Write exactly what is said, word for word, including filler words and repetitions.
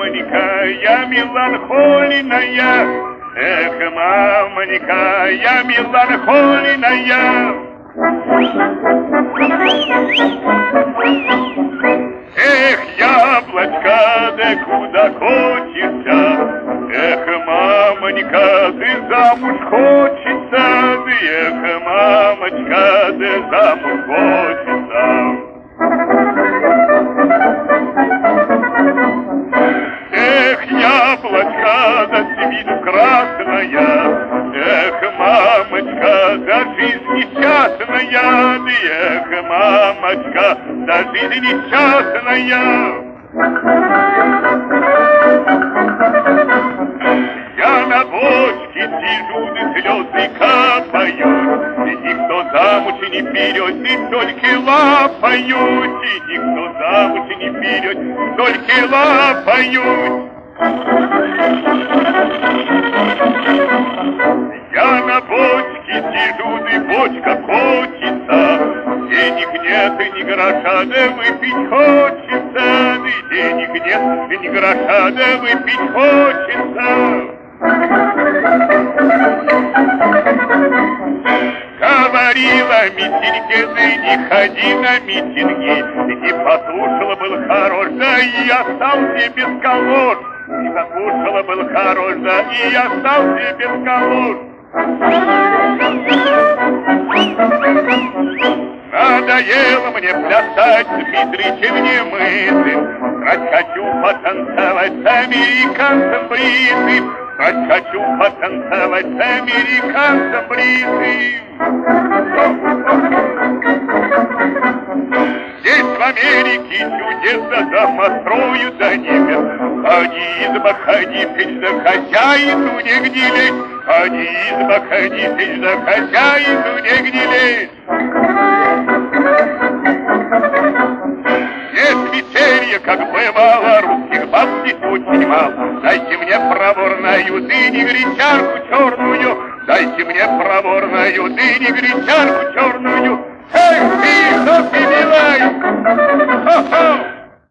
мамонька, я меланхолиная. Эх, мамонька, я меланхолиная. Эх, яблочко, да куда котится? Эх, мамонька, ты замуж хочется? Эх, мамочка, ты замуж хочется? Эх, яблочко, да с виду красная. Эх, мамочка, да жизнь несчастная. Эх, мамочка, да жизнь несчастная. Я на бочке сижу, да слезы капают. И никто замуж не берет, и только лапают. И никто замуж не берет, только лапают. Я на бочке сижу, да бочка котится. Денег нет и ни гроша, да выпить хочется. Да денег нет и ни гроша, да выпить хочется. Говорила митинге, да не ходи на митинги. Не послушала, был хорош, да и остался без колош. Не послушала, был хорош, да и остался без колош. Надоело мне плясать с Дмитричем немытым. Играть хочу, потанцевать с американцем бритым. Играть хочу, потанцевать с американцем бритым. Здесь в Америке чудеса дома строят до небес. Ходи, изба, ходи, печь, да хозяину негде лезть. Ходи, изба, ходи, печь, да хозяину негде лезть. Здесь веселье, как бывало, русских баб здесь очень мало. Дайте мне проворную дыни, гречанку черную. Дайте мне проворную дыни, гречанку черную. Эй, ты, что ты делаешь? Хо-хо!